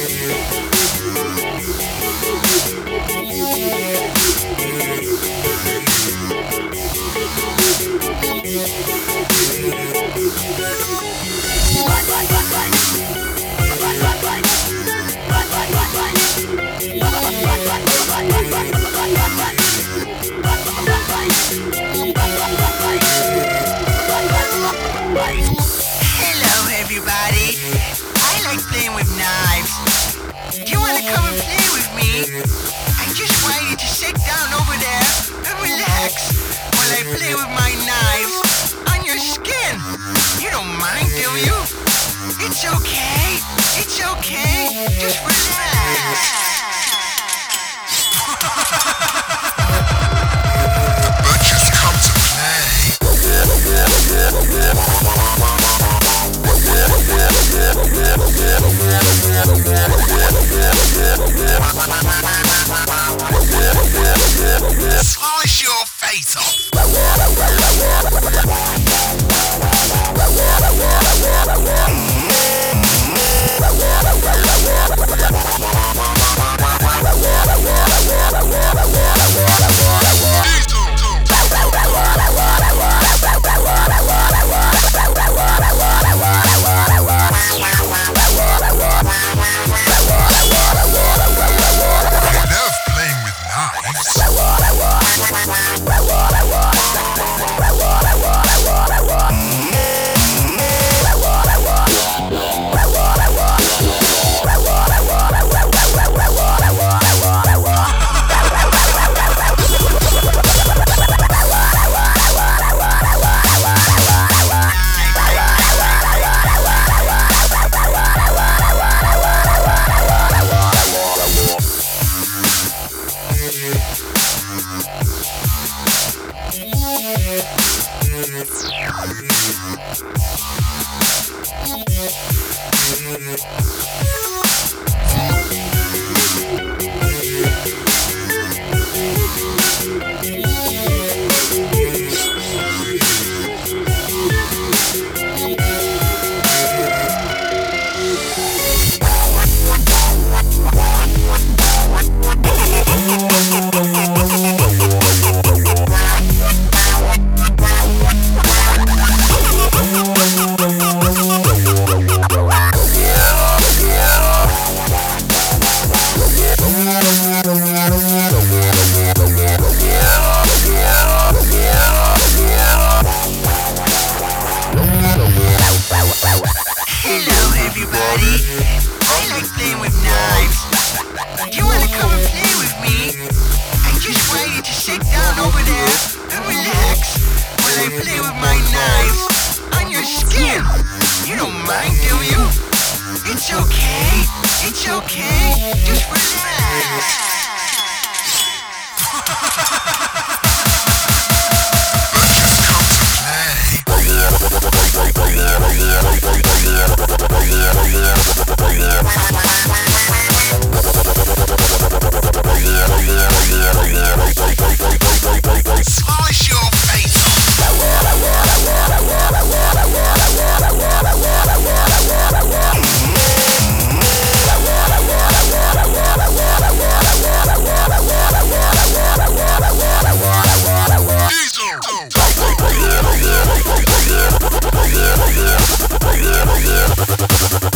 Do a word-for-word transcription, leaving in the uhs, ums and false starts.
Hello, everybody. I like playing with knives. Do you want to come and play with me? I just want you to sit down over there and relax while I play with my knives on your skin. You don't mind, do you? It's okay. It's okay. Just relax. Just come to play. Slice your face off. It's okay. It's okay. Just relax. Slice your face off.